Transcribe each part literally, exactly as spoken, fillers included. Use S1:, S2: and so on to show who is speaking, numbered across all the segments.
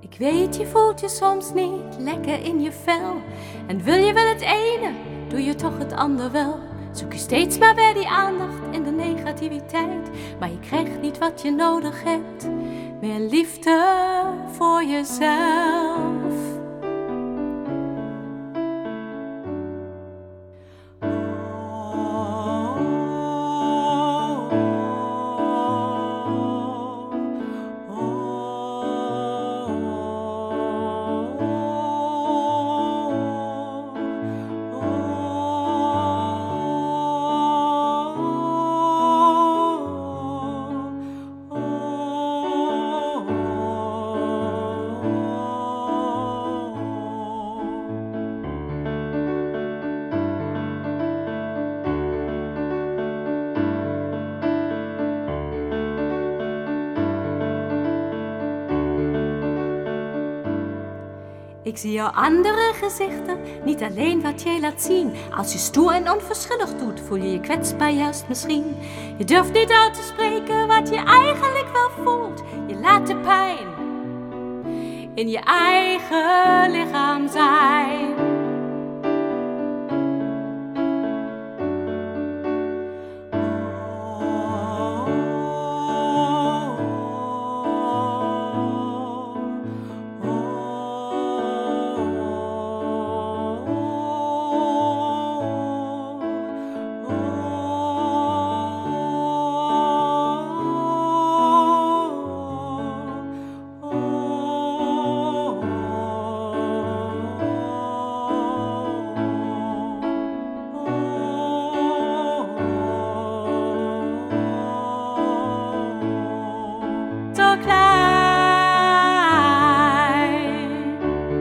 S1: Ik weet, je voelt je soms niet lekker in je vel. En wil je wel het ene, doe je toch het ander wel. Zoek je steeds maar weer die aandacht in de negativiteit. Maar je krijgt niet wat je nodig hebt. Meer liefde voor jezelf. Ik zie jouw andere gezichten, niet alleen wat jij laat zien. Als je stoer en onverschillig doet, voel je je kwetsbaar juist misschien. Je durft niet uit te spreken wat je eigenlijk wel voelt. Je laat de pijn in je eigen lichaam zijn. Zo klein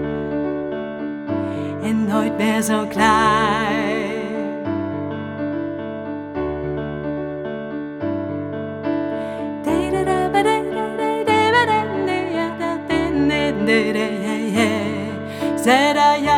S1: en nooit meer zo klein. Zet